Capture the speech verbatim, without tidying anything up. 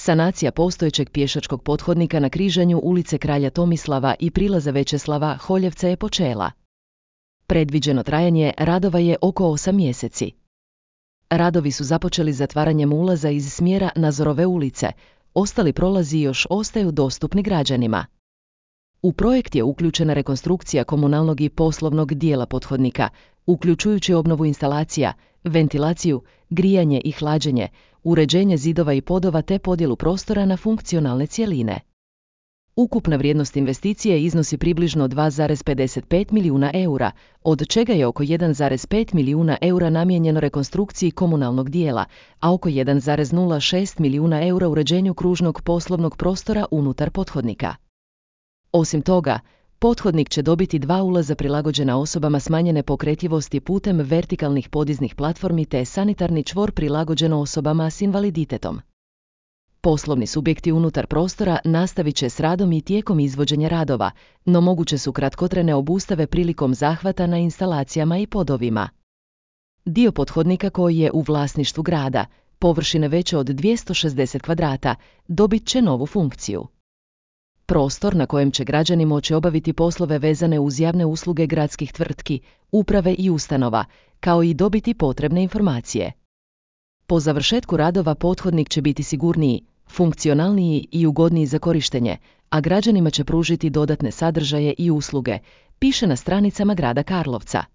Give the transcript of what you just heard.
Sanacija postojećeg pješačkog pothodnika na križanju ulice Kralja Tomislava i prilaza Većeslava Holjevca je počela. Predviđeno trajanje radova je oko osam mjeseci. Radovi su započeli zatvaranjem ulaza iz smjera Nazorove ulice, ostali prolazi još ostaju dostupni građanima. U projekt je uključena rekonstrukcija komunalnog i poslovnog dijela pothodnika, uključujući obnovu instalacija, ventilaciju, grijanje i hlađenje, uređenje zidova i podova te podjelu prostora na funkcionalne cjeline. Ukupna vrijednost investicije iznosi približno dva zarez pedeset pet milijuna eura, od čega je oko jedan zarez pet milijuna eura namijenjeno rekonstrukciji komunalnog dijela, a oko jedan zarez nula šest milijuna eura uređenju kružnog poslovnog prostora unutar pothodnika. Osim toga, pothodnik će dobiti dva ulaza prilagođena osobama smanjene pokretljivosti putem vertikalnih podiznih platformi te sanitarni čvor prilagođen osobama s invaliditetom. Poslovni subjekti unutar prostora nastavit će s radom i tijekom izvođenja radova, no moguće su kratkotrajne obustave prilikom zahvata na instalacijama i podovima. Dio pothodnika koji je u vlasništvu grada, površine veće od dvjesto šezdeset kvadrata, dobit će novu funkciju. Prostor na kojem će građani moći obaviti poslove vezane uz javne usluge gradskih tvrtki, uprave i ustanova, kao i dobiti potrebne informacije. Po završetku radova pothodnik će biti sigurniji, funkcionalniji i ugodniji za korištenje, a građanima će pružiti dodatne sadržaje i usluge, piše na stranicama grada Karlovca.